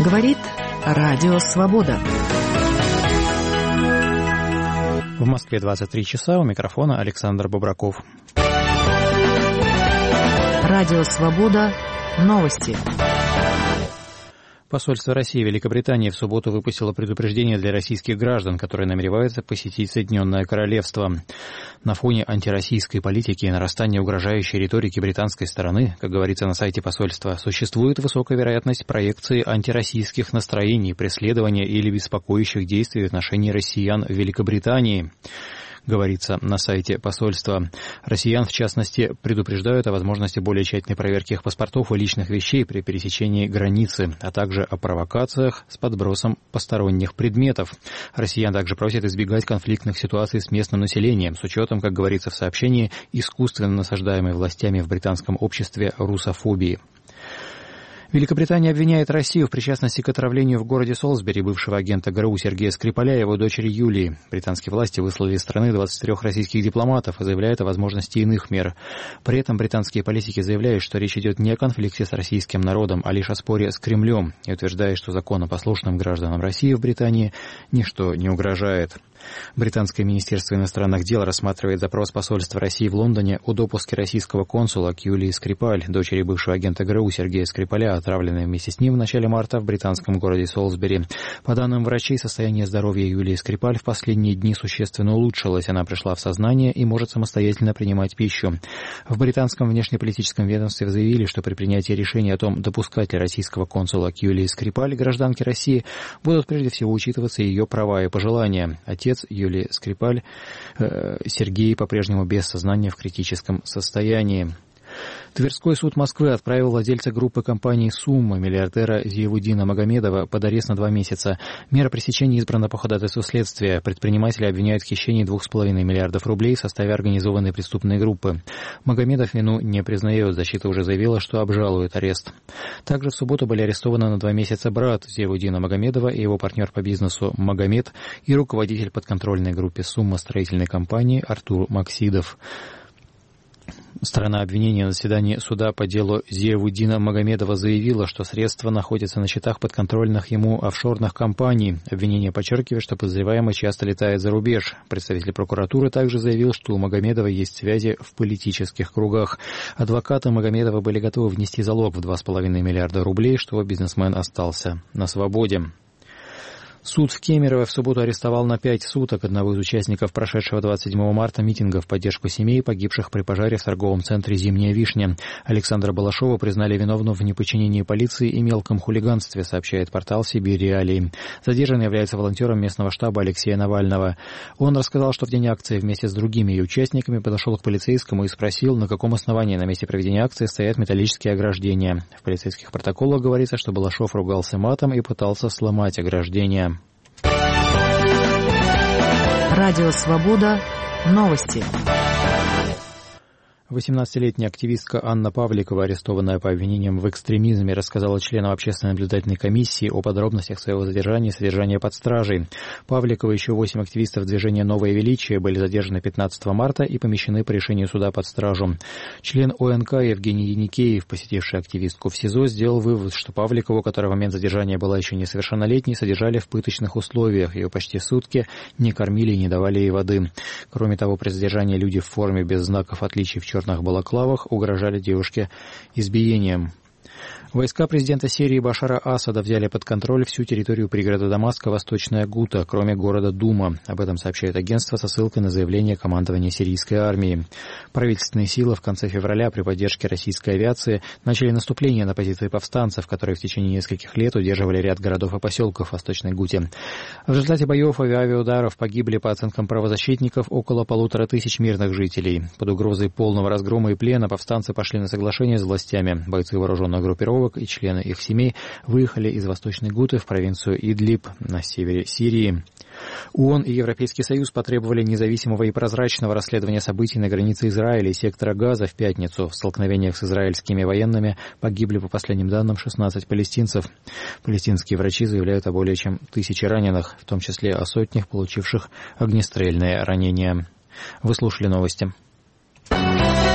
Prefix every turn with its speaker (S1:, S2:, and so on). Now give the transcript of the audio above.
S1: Говорит Радио Свобода.
S2: В Москве 23 часа. У микрофона Александр Бобраков.
S1: Радио Свобода. Новости.
S2: Посольство России в Великобритании в субботу выпустило предупреждение для российских граждан, которые намереваются посетить Соединенное Королевство. На фоне антироссийской политики и нарастания угрожающей риторики британской стороны, как говорится на сайте посольства, существует высокая вероятность проекции антироссийских настроений, преследования или беспокоящих действий в отношении россиян в Великобритании. Говорится на сайте посольства. Россиян, в частности, предупреждают о возможности более тщательной проверки их паспортов и личных вещей при пересечении границы, а также о провокациях с подбросом посторонних предметов. Россиян также просят избегать конфликтных ситуаций с местным населением, с учетом, как говорится в сообщении, искусственно насаждаемой властями в британском обществе русофобии. Великобритания обвиняет Россию в причастности к отравлению в городе Солсбери бывшего агента ГРУ Сергея Скрипаля и его дочери Юлии. Британские власти выслали из страны 23 российских дипломатов и заявляют о возможности иных мер. При этом британские политики заявляют, что речь идет не о конфликте с российским народом, а лишь о споре с Кремлем, и утверждают, что законопослушным гражданам России в Британии ничто не угрожает. Британское министерство иностранных дел рассматривает запрос посольства России в Лондоне о допуске российского консула к Юлии Скрипаль, дочери бывшего агента ГРУ Сергея Скрипаля, отравленной вместе с ним в начале марта в британском городе Солсбери. По данным врачей, состояние здоровья Юлии Скрипаль в последние дни существенно улучшилось. Она пришла в сознание и может самостоятельно принимать пищу. В британском внешнеполитическом ведомстве заявили, что при принятии решения о том, допускать ли российского консула к Юлии Скрипаль, гражданке России, будут прежде всего учитываться ее права и пожелания. Отец Юлии Скрипаль, Сергей, по-прежнему без сознания в критическом состоянии. Тверской суд Москвы отправил владельца группы компании «Сумма», миллиардера Зиявуддина Магомедова, под арест на 2 месяца. Мера пресечения избрана по ходатайству следствия. Предпринимателя обвиняют в хищении 2,5 миллиардов рублей в составе организованной преступной группы. Магомедов вину не признает. Защита уже заявила, что обжалует арест. Также в субботу были арестованы на 2 месяца брат Зиявуддина Магомедова и его партнер по бизнесу Магомед и руководитель подконтрольной группе «Сумма» строительной компании Артур Максидов. Сторона обвинения на заседании суда по делу Зиявуддина Магомедова заявила, что средства находятся на счетах подконтрольных ему офшорных компаний. Обвинение подчеркивает, что подозреваемый часто летает за рубеж. Представитель прокуратуры также заявил, что у Магомедова есть связи в политических кругах. Адвокаты Магомедова были готовы внести залог в 2,5 миллиарда рублей, что бизнесмен остался на свободе. Суд в Кемерово в субботу арестовал на 5 суток одного из участников прошедшего 27 марта митинга в поддержку семей, погибших при пожаре в торговом центре «Зимняя вишня». Александра Балашова признали виновным в неподчинении полиции и мелком хулиганстве, сообщает портал «Сибирь Реалии». Задержанный является волонтером местного штаба Алексея Навального. Он рассказал, что в день акции вместе с другими ее участниками подошел к полицейскому и спросил, на каком основании на месте проведения акции стоят металлические ограждения. В полицейских протоколах говорится, что Балашов ругался матом и пытался сломать ограждения.
S1: Радио Свобода. Новости.
S2: 18-летняя активистка Анна Павликова, арестованная по обвинениям в экстремизме, рассказала членам общественной наблюдательной комиссии о подробностях своего задержания и содержания под стражей. Павликова и еще 8 активистов движения «Новое величие» были задержаны 15 марта и помещены по решению суда под стражу. Член ОНК Евгений Яникеев, посетивший активистку в СИЗО, сделал вывод, что Павликову, которая в момент задержания была еще несовершеннолетней, содержали в пыточных условиях. Ее почти сутки не кормили и не давали ей воды. Кроме того, при задержании люди в форме без знаков отличий в черных балаклавах угрожали девушке избиением. Войска президента Сирии Башара Асада взяли под контроль всю территорию пригорода Дамаска Восточная Гута, кроме города Дума. Об этом сообщает агентство со ссылкой на заявление командования сирийской армии. Правительственные силы в конце февраля при поддержке российской авиации начали наступление на позиции повстанцев, которые в течение нескольких лет удерживали ряд городов и поселков в Восточной Гуте. В результате боев и авиаударов погибли, по оценкам правозащитников, около 1500 мирных жителей. Под угрозой полного разгрома и плена повстанцы пошли на соглашение с властями. Бойцы вооруженных группировок и члены их семей выехали из Восточной Гуты в провинцию Идлиб на севере Сирии. ООН и Европейский Союз потребовали независимого и прозрачного расследования событий на границе Израиля и сектора Газа в пятницу. В столкновениях с израильскими военными погибли, по последним данным, 16 палестинцев. Палестинские врачи заявляют о более чем 1000 раненых, в том числе о сотнях, получивших огнестрельные ранения. Вы слушали новости.